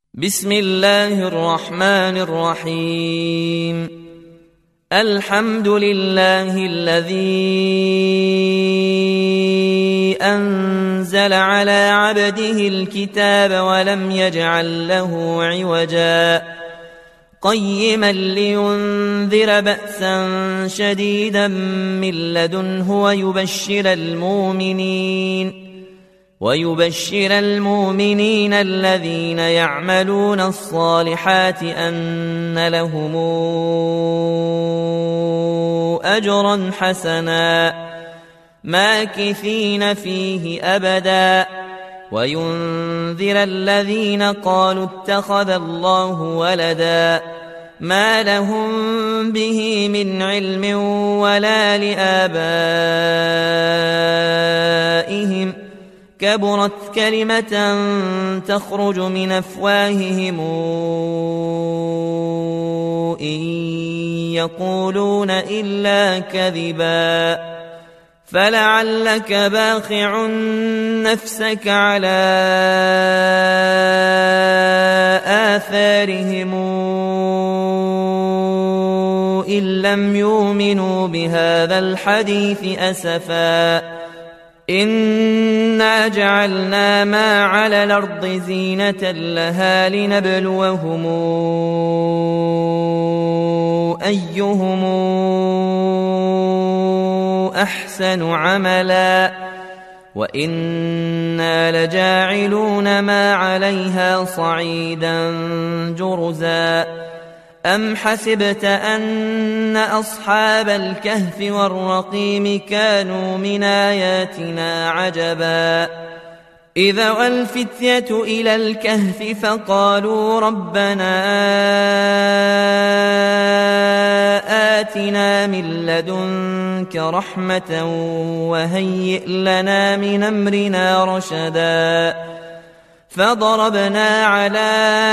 بسم الله الرحمن الرحيم. الحمد لله الذي أنزل على عبده الكتاب ولم يجعل له عوجا قيما لينذر بأسا شديدا من لدنه ويبشر المؤمنين الذين يعملون الصالحات أن لهم أجرا حسنا ماكثين فيه أبدا وينذر الذين قالوا اتخذ الله ولدا ما لهم به من علم ولا لآبائهم كبرت كلمة تخرج من أفواههم إن يقولون إلا كذبا فلعلك باخع نفسك على آثارهم إن لم يؤمنوا بهذا الحديث أسفا إنا جعلنا ما على الأرض زينة لها لنبلوهم أيهم أحسن عملا وإنا لجاعلون ما عليها صعيدا جرزا أم حسبت أن أصحاب الكهف والرقيم كانوا من آياتنا عجبا إذا والفتية إلى الكهف فقالوا ربنا آتنا من لدنك رحمة وهيئ لنا من أمرنا رشدا فضربنا على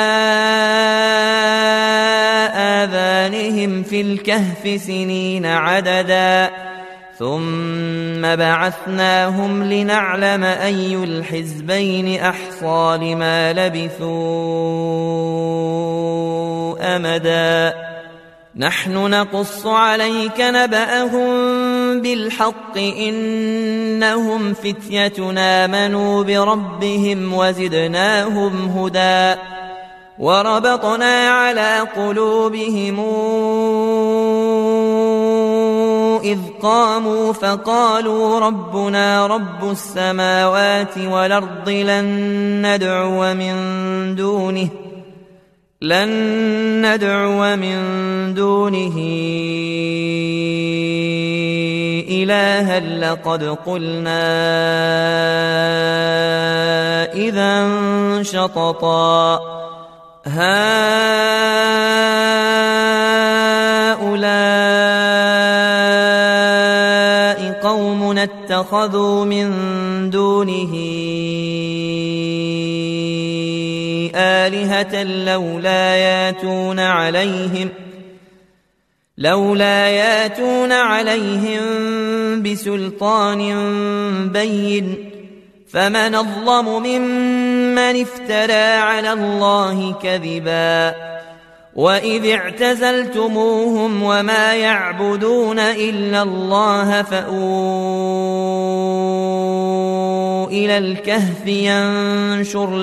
آذانهم في الكهف سنين عددا ثم بعثناهم لنعلم أي الحزبين أحصى لما لبثوا أمدا نحن نقص عليك نبأهم بالحق إنهم فتية آمنوا بربهم وزدناهم هدى وربطنا على قلوبهم إذ قاموا فقالوا ربنا رب السماوات والأرض لن ندعو من دونه إلها لقد قلنا إذا شططا هؤلاء قوم اتخذوا من دونه آلهة لولا ياتون عليهم بسلطان بين فمن أظلم ممن افترى على الله كذبا وإذ اعتزلتموهم وما يعبدون إلا الله فأووا إلى الكهف ينشر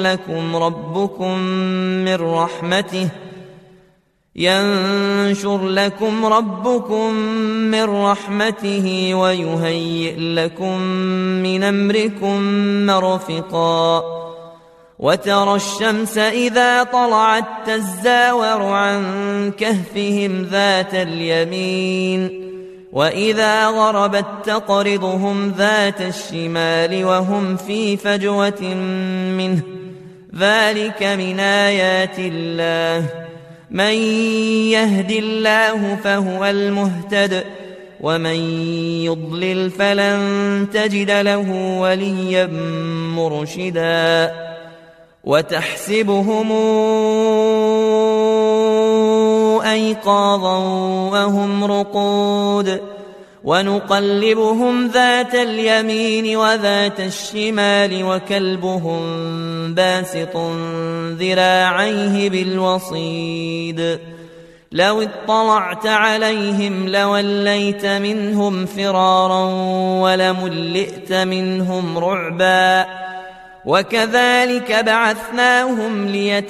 لكم ربكم من رحمته ويهيئ لكم من أمركم مرفقا وترى الشمس إذا طلعت تزاور عن كهفهم ذات اليمين وإذا غربت تقرضهم ذات الشمال وهم في فجوة منه ذلك من آيات الله من يهد الله فهو المهتد ومن يضلل فلن تجد له وليا مرشدا وتحسبهم أيقاظا وهم رقود ونقلبهم ذات اليمين وذات الشمال وكلبهم باسط ذراعيه بالوصيد لو اطلعت عليهم لوليت منهم فرارا ولملئت منهم رعبا وكذلك بعثناهم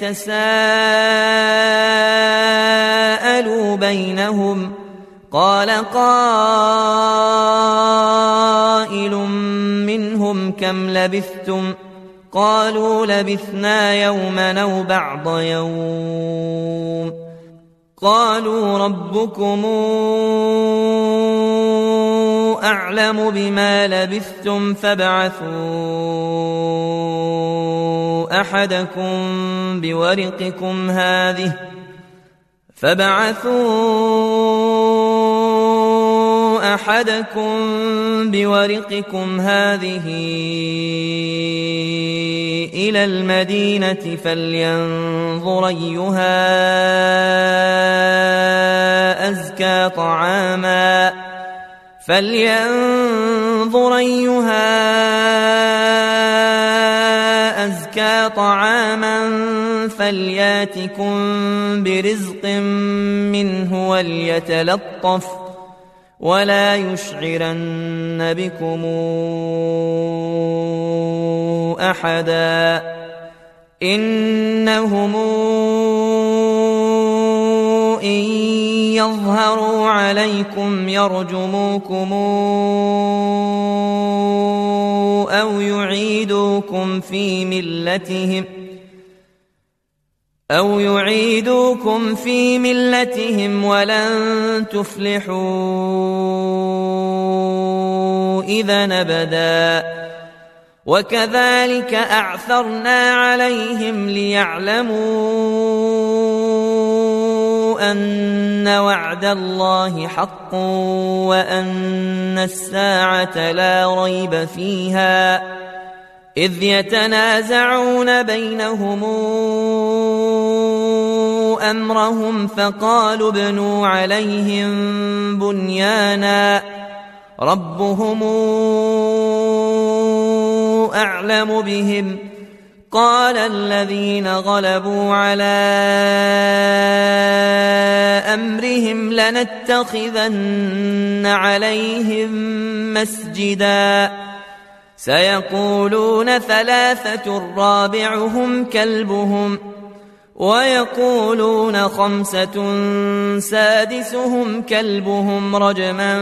ليتساءلوا بينهم قال قائل منهم كم لبثتم قالوا لبثنا يوما أو بعض يوم قالوا ربكم أعلم بما لبثتم فابعثوا أحدكم بورقكم هذه إلى المدينة فلينظر أيها أزكى طعاما فلياتكم برزق منه وليتلطف ولا يشعرن بكم أحدا إنهم إن يظهروا عليكم يرجموكم أو يعيدوكم في ملتهم ولن تفلحوا إذا أبدا وكذلك أعثرنا عليهم ليعلموا أن وعد الله حق وأن الساعة لا ريب فيها إذ يتنازعون بينهم أمرهم فقالوا ابنوا عليهم بنيانا ربهم أعلم بهم قال الذين غلبوا على أمرهم لنتخذن عليهم مسجدا سيقولون ثلاثة رابعهم كلبهم ويقولون خمسة سادسهم كلبهم رجما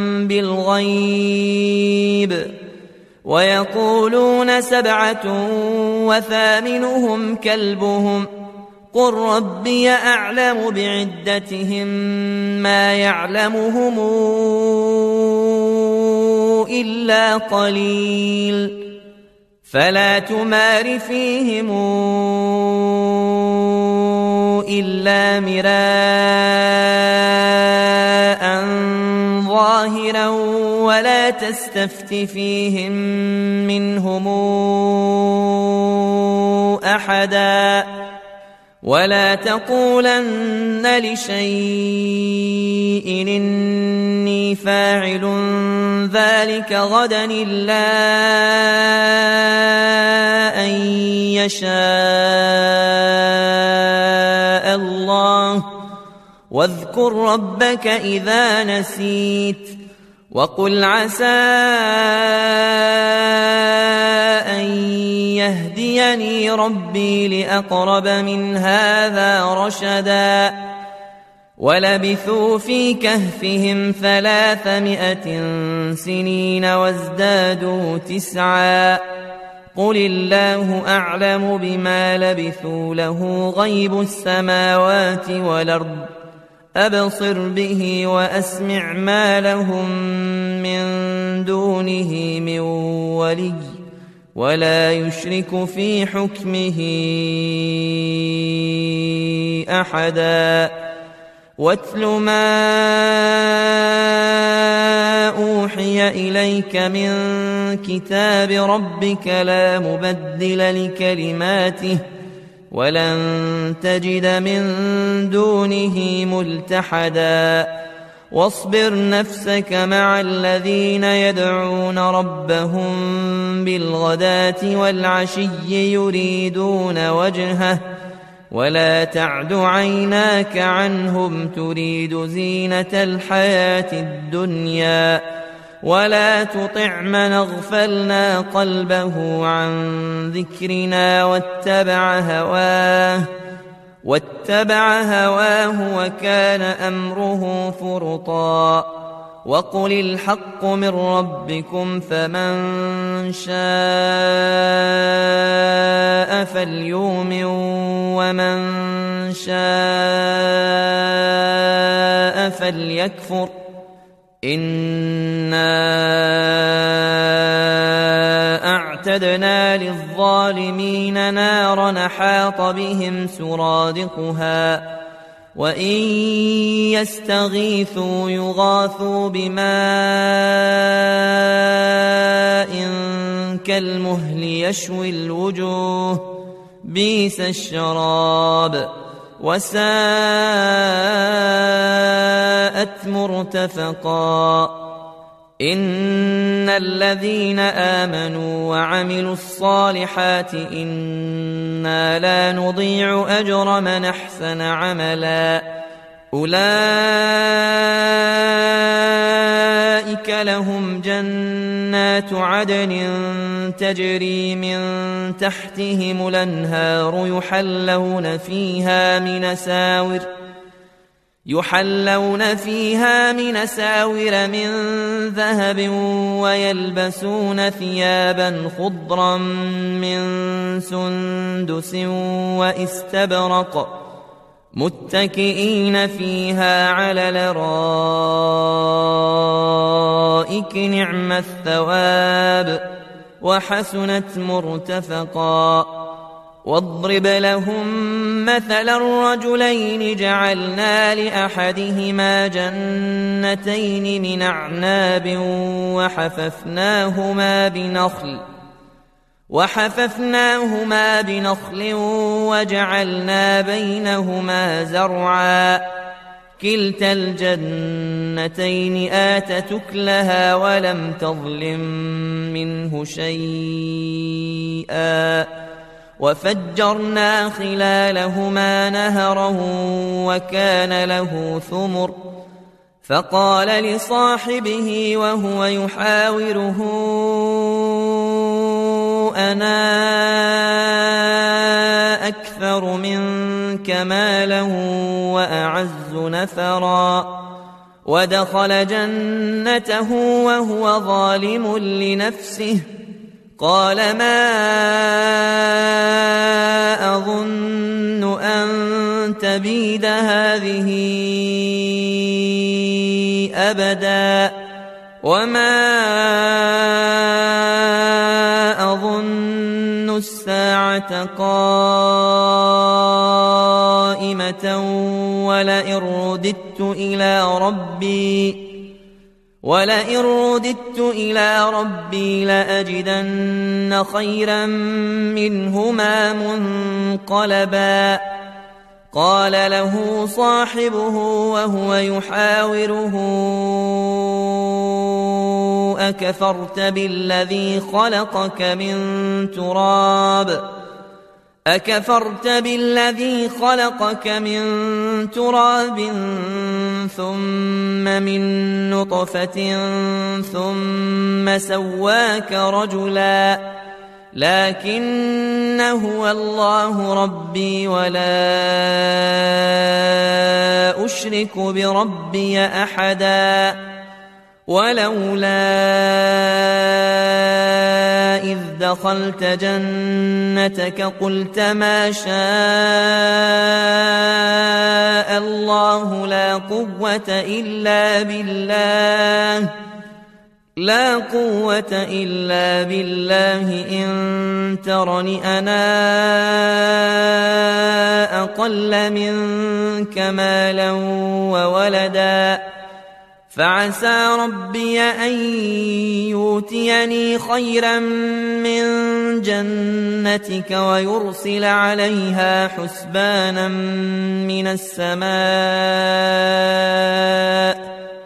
بالغيب ويقولون سبعة وثامنهم كلبهم قل ربي أعلم بعدتهم ما يعلمهم إلا قليل فلا تمار فيهم إلا مراء ظاهرا ولا تستفت فيهم منهم أحدا ولا تقولن لشيء إني فاعل ذلك غدا إلا أن يشاء الله واذكر ربك إذا نسيت وقل عسى أن يهديني ربي لأقرب من هذا رشدا ولبثوا في كهفهم 300 سنين وازدادوا 9 قل الله أعلم بما لبثوا له غيب السماوات والأرض أبصر به وأسمع ما لهم من دونه من ولي ولا يشرك في حكمه أحدا واتل ما أوحي إليك من كتاب ربك لا مبدل لكلماته ولن تجد من دونه ملتحدا واصبر نفسك مع الذين يدعون ربهم بالغداة والعشي يريدون وجهه ولا تعد عيناك عنهم تريد زينة الحياة الدنيا ولا تطع من اغفلنا قلبه عن ذكرنا واتبع هواه وكان أمره فرطا وقل الحق من ربكم فمن شاء فليؤمن ومن شاء فليكفر إنا أعتدنا للظالمين نارا حاط بهم سرادقها وإن يستغيثوا يغاثوا بماء كالمهل يشوي الوجوه بئس الشراب وساءت مرتفقا إن الذين آمنوا وعملوا الصالحات إنا لا نضيع أجر من أحسن عملا أولئك لهم جنات عدن تجري من تحتهم الأنهار يحلون فيها من أساور من ذهب ويلبسون ثيابا خضرا من سندس واستبرق متكئين فيها على الأرائك نعم الثواب وحسنت مرتفقا واضرب لهم مثل الرجلين جعلنا لأحدهما جنتين من أعناب وحففناهما بنخل وجعلنا بينهما زرعا كلتا الجنتين آتت أكلها ولم تظلم منه شيئا وفجرنا خلالهما نهرا وكان له ثمر فقال لصاحبه وهو يحاوره أنا أكثر منك مالا وأعز نفرا ودخل جنته وهو ظالم لنفسه قال ما أظن أن تبيد هذه أبدا وما أظن الساعة قائمة ولئن رددت إلى ربي لأجدن خيرا منهما منقلبا قال له صاحبه وهو يحاوره أكفرت بالذي خلقك من تراب ثم من نطفة ثم سواك رجلا لكن هو الله ربي ولا أشرك بربي أحدا ولولا إذ دخلت جنتك قلت ما شاء الله لا قوة إلا بالله إن ترني أنا أقل منك مالا وولدا فعسى ربي أن يؤتيني خيرا من جنتك ويرسل عليها حسبانا من السماء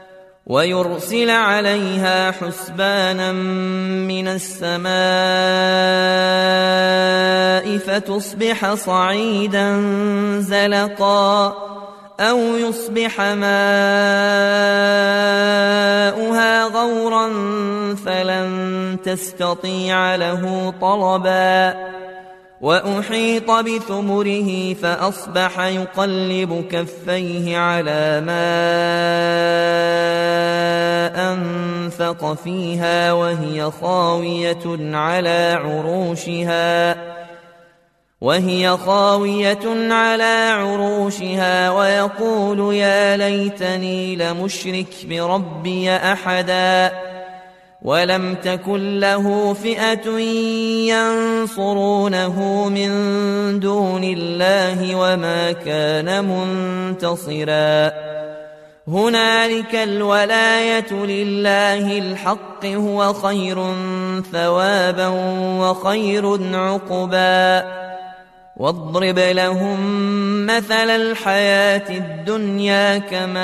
ويرسل عليها حسبانا من السماء فتصبح صعيدا زلقا أو يصبح ماؤها غورا فلن تستطيع له طلبا وأحيط بثمره فأصبح يقلب كفيه على ما أنفق فيها وهي خاوية على عروشها ويقول يا ليتني لمشرك بربي أحدا ولم تكن له فئة ينصرونه من دون الله وما كان منتصرا هنالك الولاية لله الحق هو خير ثوابا وخير عقبا واضرب لهم مثل الحياة الدنيا كماء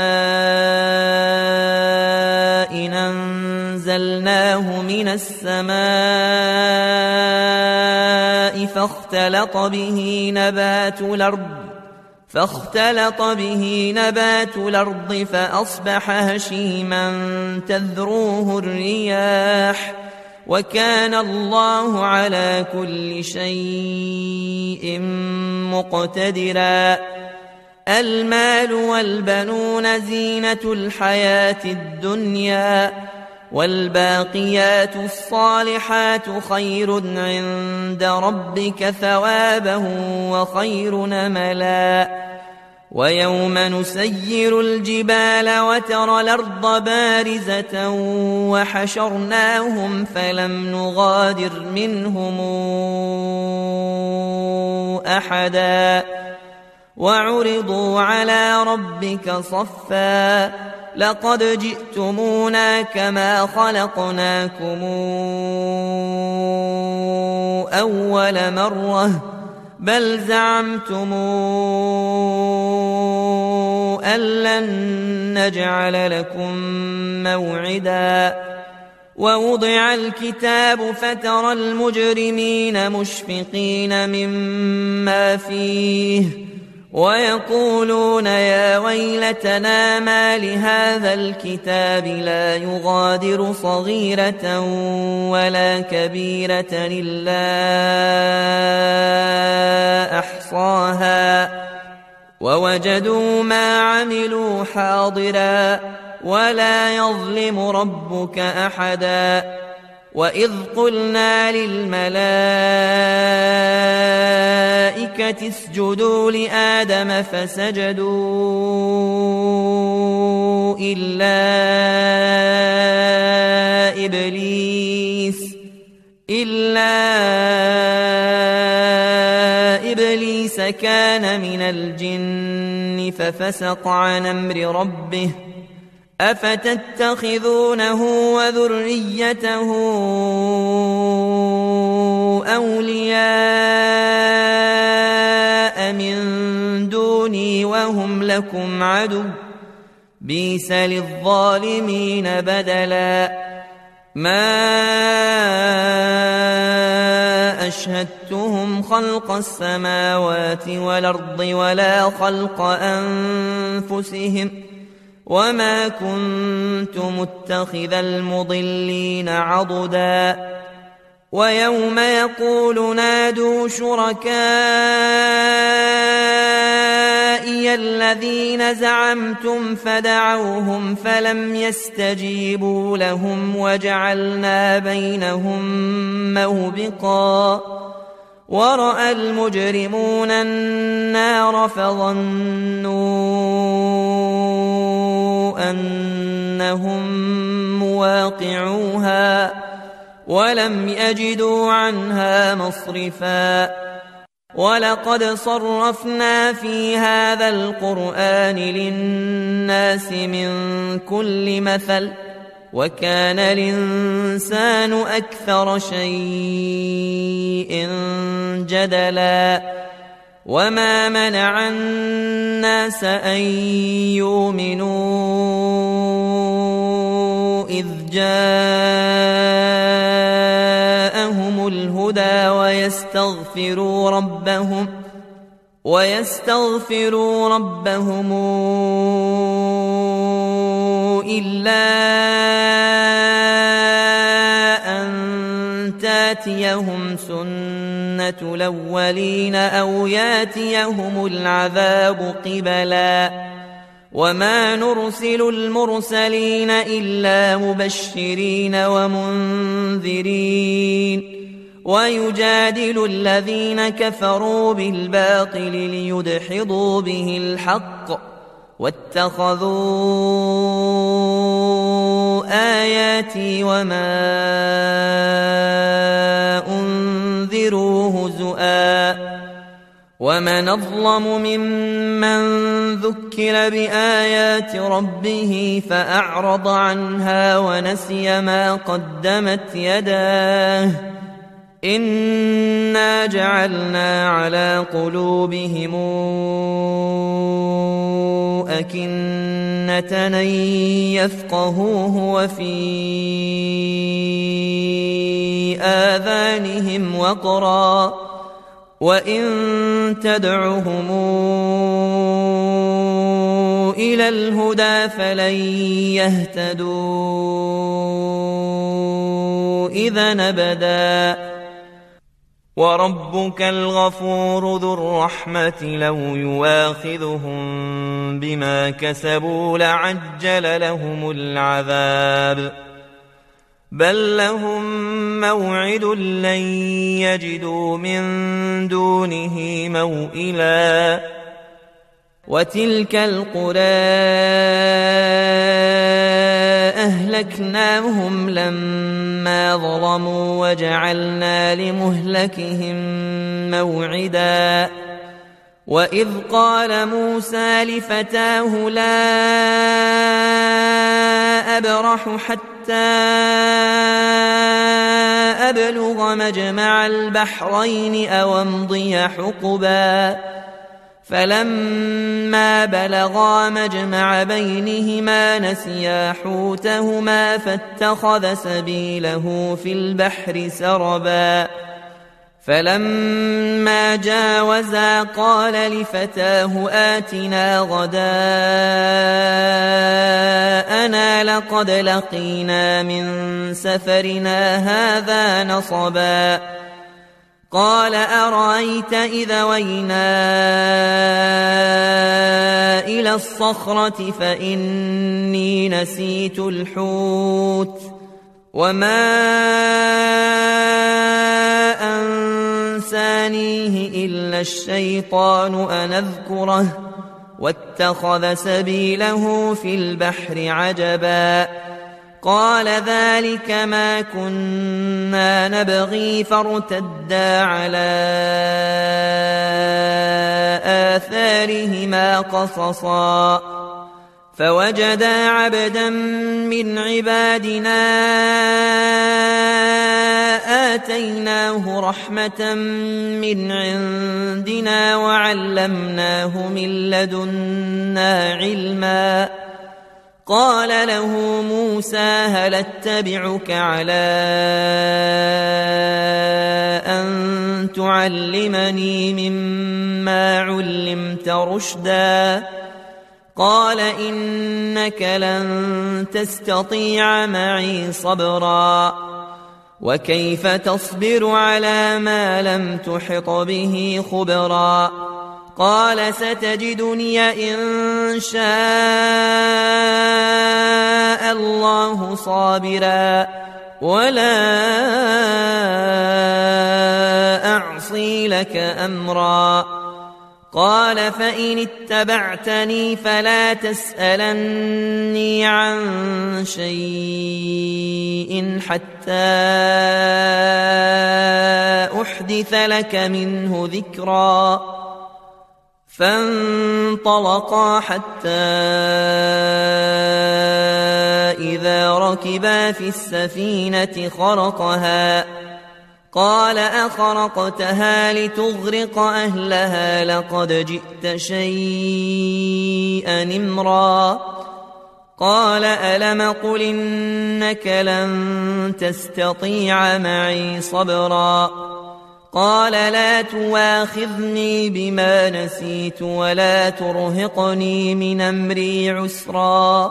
إن أنزلناه من السماء فاختلط به نبات الأرض فأصبح هشيما تذروه الرياح وكان الله على كل شيء مقتدرا المال والبنون زينة الحياة الدنيا والباقيات الصالحات خير عند ربك ثوابا وخير أملا ويوم نسير الجبال وترى الأرض بارزة وحشرناهم فلم نغادر منهم أحدا وعرضوا على ربك صفا لقد جئتمونا كما خلقناكم أول مرة بل زعمتم أن لن نجعل لكم موعدا ووضع الكتاب فترى المجرمين مشفقين مما فيه ويقولون يا ويلتنا ما لهذا الكتاب لا يغادر صغيرة ولا كبيرة إلا أحصاها ووجدوا ما عملوا حاضرا ولا يظلم ربك أحدا وإذ قلنا للملائكة اسجدوا لآدم فسجدوا إلا إبليس كان من الجن ففسق عن أمر ربه أفتتخذونه وذريته أولياء من دوني وهم لكم عدو بئس للظالمين بدلا ما أشهدتهم خلق السماوات والأرض ولا خلق أنفسهم وما كنت متخذ المضلين عضدا ويوم يقول نادوا شركائي الذين زعمتم فدعوهم فلم يستجيبوا لهم وجعلنا بينهم موبقا ورأى المجرمون النار فظنوا أنهم مواقعوها ولم يجدوا عنها مصرفا ولقد صرفنا في هذا القرآن للناس من كل مثل وكان الإنسان أكثر شيء جدلا وما منع الناس أن يؤمنوا جاءهم الهدى ويستغفروا ربهم إلا أن تاتيهم سنة الأولين أو ياتيهم العذاب قبلا وما نرسل المرسلين إلا مبشرين ومنذرين ويجادل الذين كفروا بالباطل ليدحضوا به الحق واتخذوا آياتي وما أنذروا هزؤا ومن أظلم ممن ذكر بآيات ربه فأعرض عنها ونسي ما قدمت يداه إنا جعلنا على قلوبهم أكنة أن يفقهوه وفي آذانهم وقرا وإن تدعهم إلى الهدى فلن يهتدوا إذا أبدا وربك الغفور ذو الرحمة لو يواخذهم بما كسبوا لعجل لهم العذاب بل لهم موعد لن يجدوا من دونه موئلا وتلك القرى أهلكناهم لما ظلموا وجعلنا لمهلكهم موعدا وإذ قال موسى لفتاه لا أبرح حتى أبلغ مجمع البحرين أو أمضي حقبا فلما بلغا مجمع بينهما نسيا حوتهما فاتخذ سبيله في البحر سربا فلما جاوزا قال لفتاه آتنا غداءنا لقد لقينا من سفرنا هذا نصبا قال أرأيت إذا وينا إلى الصخرة فإني نسيت الحوت وما أنسانيه إلا الشيطان أن أذكره واتخذ سبيله في البحر عجبا قال ذلك ما كنا نبغي فارتدا على آثارهما قصصا فوجدا عبدا من عبادنا آتيناه رحمة من عندنا وعلمناه من لدنا علما قال له موسى هل اتبعك على أن تعلمني مما علمت رشدا قال إنك لن تستطيع معي صبرا وكيف تصبر على ما لم تحط به خبرا قال ستجدني إن شاء الله صابرا ولا أعصي لك أمرا قال فإن اتبعتني فلا تسألني عن شيء حتى أحدث لك منه ذكرا فانطلقا حتى إذا ركبا في السفينة خرقها قال أخرقتها لتغرق أهلها لقد جئت شيئا إمرا قال ألم قل إنك لن تستطيع معي صبرا قال لا تواخذني بما نسيت ولا ترهقني من أمري عسرا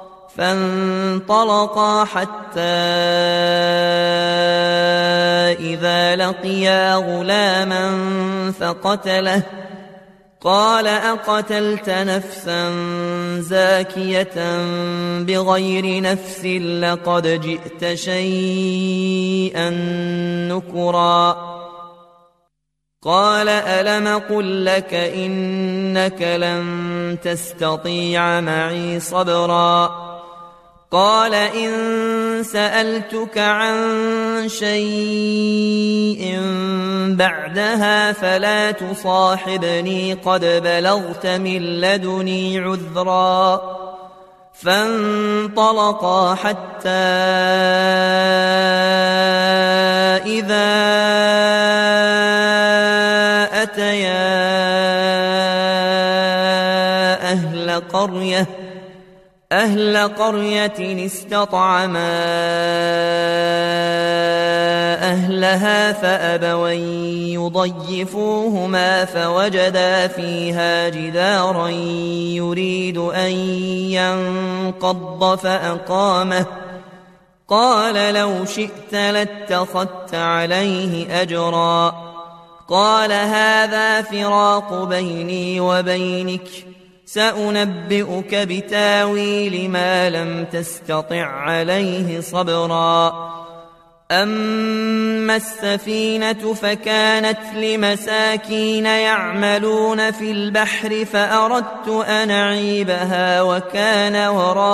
فانطلقا حتى إذا لقيا غلاما فقتله قال أقتلت نفسا زاكية بغير نفس لقد جئت شيئا نكرا قال ألم قل لك إنك لن تستطيع معي صبرا قال إن سألتك عن شيء بعدها فلا تصاحبني قد بلغت من لدني عذرا فانطلقا حتى إذا أتيا أهل قرية استطعما أهلها فأبوا يضيفوهما فوجدا فيها جدارا يريد أن ينقض فأقامه قال لو شئت لاتخذت عليه أجرا قال هذا فراق بيني وبينك سأنبئك بتاويل ما لم تستطع عليه صبرا أما السفينة فكانت لمساكين يعملون في البحر فأردت أن أعيبها وكان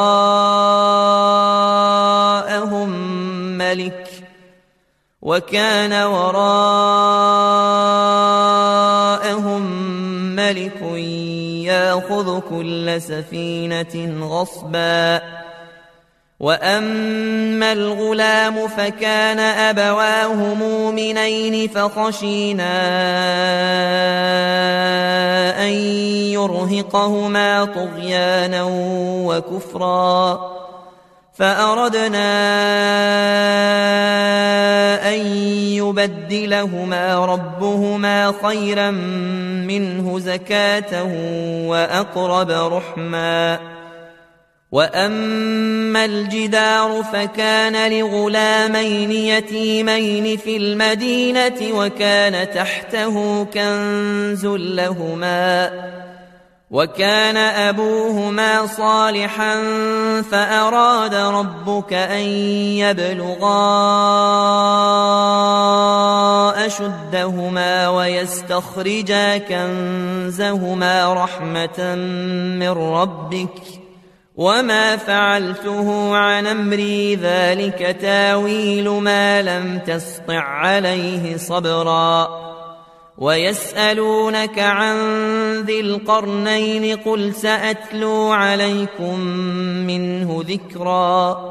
وراءهم ملك يأخذ كل سفينة غصبا وأما الغلام فكان أبواه مؤمنين فخشينا أن يرهقهما طغيانا وكفرا فأردنا أن يبدلهما ربهما خيرا منه زكاة وأقرب رحما وأما الجدار فكان لغلامين يتيمين في المدينة وكان تحته كنز لهما وكان أبوهما صالحا فأراد ربك أن يبلغا أشدهما ويستخرجا كنزهما رحمة من ربك وما فعلته عن أمري ذلك تاويل ما لم تسطع عليه صبرا ويسألونك عن ذي القرنين قل سأتلو عليكم منه ذكرا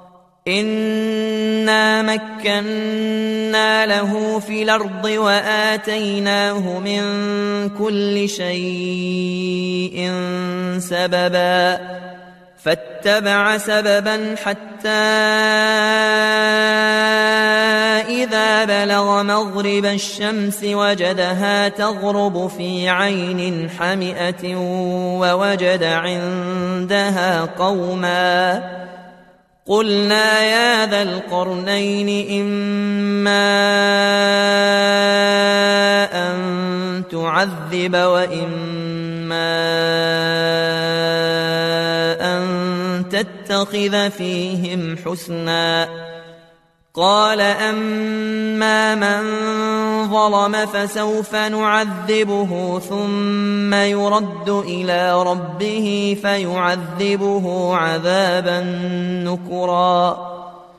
إنا مكنا له في الأرض وآتيناه من كل شيء سببا فاتبع سببا حتى إذا بلغ مغرب الشمس وجدها تغرب في عين حمئة ووجد عندها قوما قلنا يا ذا القرنين إما أن تعذب وإما أن تتخذ فيهم حسنا قال أما من ظلم فسوف نعذبه ثم يرد إلى ربه فيعذبه عذابا نكرا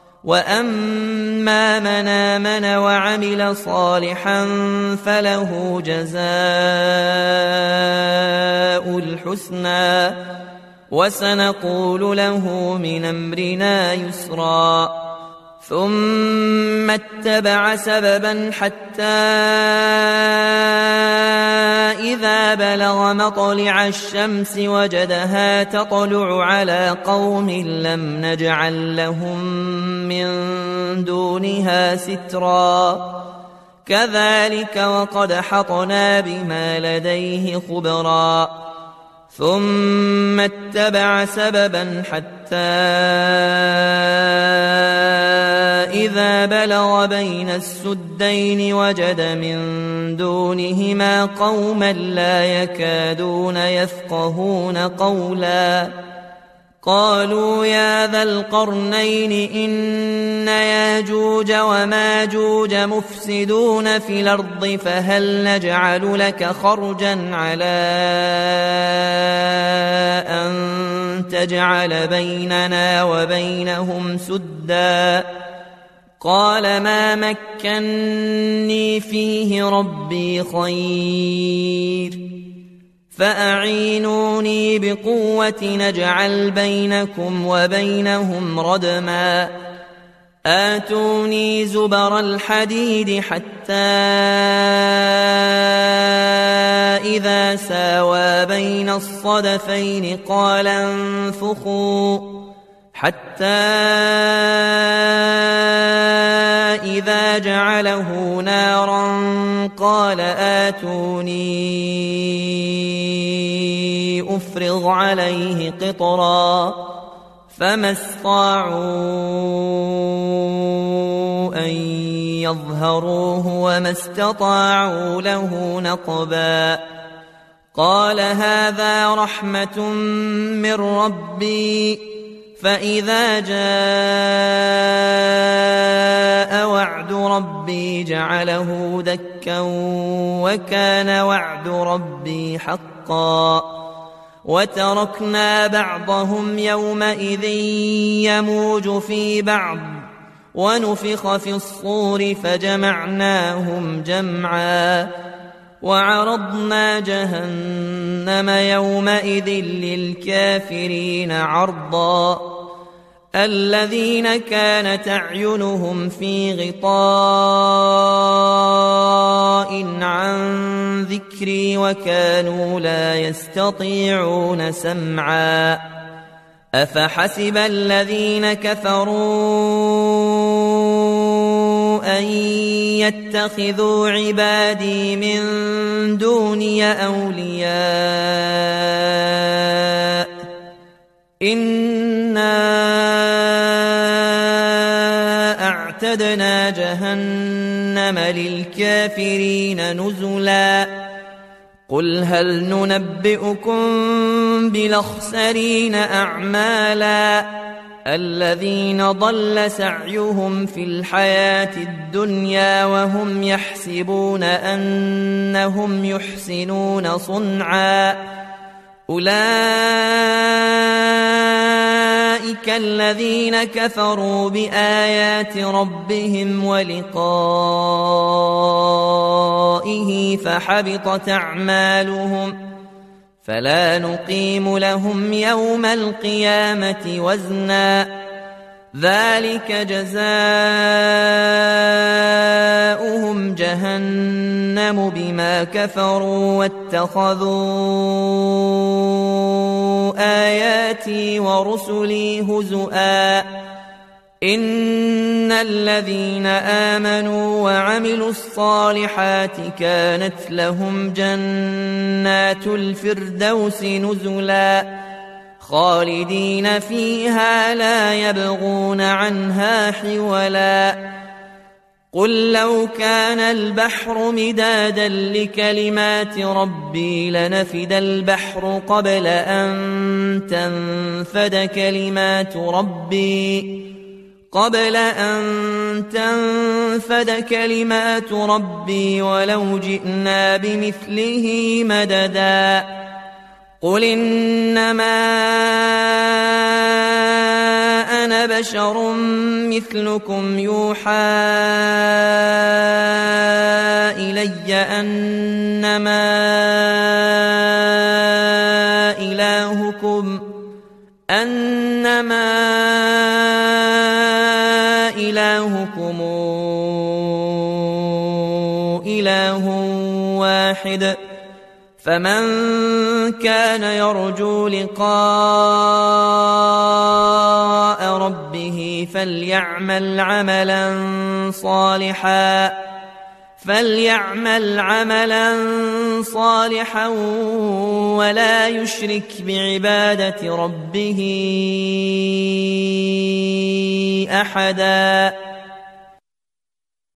وأما من آمن وعمل صالحا فله جزاء الحسنى وسنقول له من أمرنا يسرا ثم اتبع سببا حتى إذا بلغ مطلع الشمس وجدها تطلع على قوم لم نجعل لهم من دونها سترا كذلك وقد حطنا بما لديه خبرا ثم اتبع سببا حتى إذا بلغ بين السدين وجد من دونهما قوما لا يكادون يفقهون قولا قالوا يا ذا القرنين إن ياجوج وماجوج مفسدون في الأرض فهل نجعل لك خرجا على أن تجعل بيننا وبينهم سدا قال ما مكني فيه ربي خير فأعينوني بقوة نجعل بينكم وبينهم ردما آتوني زبر الحديد حتى إذا ساوى بين الصدفين قال انفخوا حتى إذا جعله نارا قال آتوني أفرغ عليه قطرا فما استطاعوا أن يظهروه وما استطاعوا له نقبا قال هذا رحمة من ربي فإذا جاء وعد ربي جعله دكا وكان وعد ربي حقا وتركنا بعضهم يومئذ يموج في بعض ونفخ في الصور فجمعناهم جمعا وعرضنا جهنم يومئذ للكافرين عرضا الذين كانت أعينهم في غطاء عن ذكري وكانوا لا يستطيعون سمعا أفحسب الذين كفروا أن يتخذوا عبادي من دوني أولياء إنا أعتدنا جهنم للكافرين نزلا قل هل ننبئكم بالأخسرين أعمالا الذين ضل سعيهم في الحياة الدنيا وهم يحسبون أنهم يحسنون صنعا أولئك الذين كفروا بآيات ربهم ولقائه فحبطت أعمالهم فلا نقيم لهم يوم القيامة وزنا ذلك جزاؤهم جهنم بما كفروا واتخذوا آياتي ورسلي هزؤا إن الذين آمنوا وعملوا الصالحات كانت لهم جنات الفردوس نزلا خالدين فيها لا يبغون عنها حولا قل لو كان البحر مدادا لكلمات ربي لنفد البحر قبل أن تنفد كلمات ربي ولو جئنا بمثله مددا قل إنما أنا بشر مثلكم يوحى إلي أنما إلهكم إله واحد فمن كان يرجو لقاء ربه فليعمل عملا صالحا ولا يشرك بعبادة ربه أحدا.